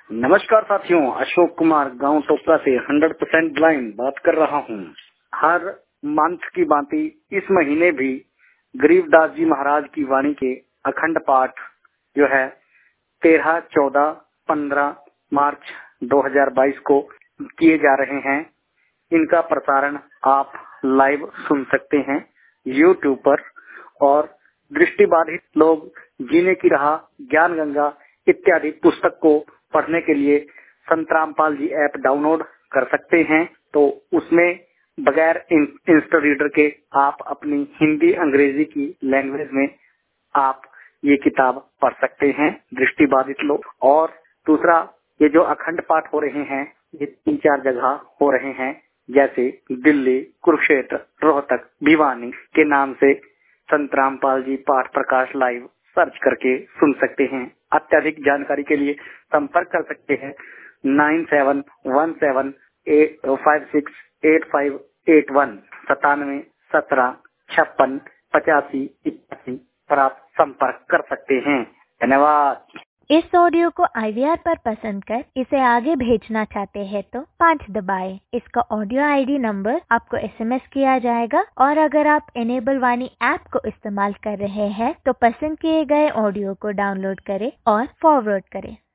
नमस्कार साथियों, अशोक कुमार गांव टोपका से 100% ब्लाइंड बात कर रहा हूं। हर मंथ की भांति इस महीने भी गरीबदास जी महाराज की वाणी के अखंड पाठ जो है 13, 14, 15 मार्च 2022 को किए जा रहे हैं। इनका प्रसारण आप लाइव सुन सकते हैं YouTube पर। और दृष्टिबाधित लोग जीने की राह, ज्ञान गंगा इत्यादि पुस्तक को पढ़ने के लिए संत रामपाल जी ऐप डाउनलोड कर सकते हैं। तो उसमें बगैर इंस्टा रीडर के आप अपनी हिंदी अंग्रेजी की लैंग्वेज में आप ये किताब पढ़ सकते हैं, दृष्टिबाधित लोग। और दूसरा, ये जो अखंड पाठ हो रहे हैं ये 3-4 जगह हो रहे हैं, जैसे दिल्ली, कुरुक्षेत्र, रोहतक, भिवानी के नाम से संत रामपाल जी पाठ प्रकाश लाइव सर्च करके सुन सकते हैं। अत्यधिक जानकारी के लिए संपर्क कर सकते हैं 9717568581 9717568581 पर आप संपर्क कर सकते हैं। धन्यवाद। इस ऑडियो को IVR पर पसंद कर इसे आगे भेजना चाहते हैं तो 5 दबाएं। इसका ऑडियो ID नंबर आपको SMS किया जाएगा। और अगर आप इनेबल वाणी ऐप को इस्तेमाल कर रहे हैं तो पसंद किए गए ऑडियो को डाउनलोड करें और फॉरवर्ड करें।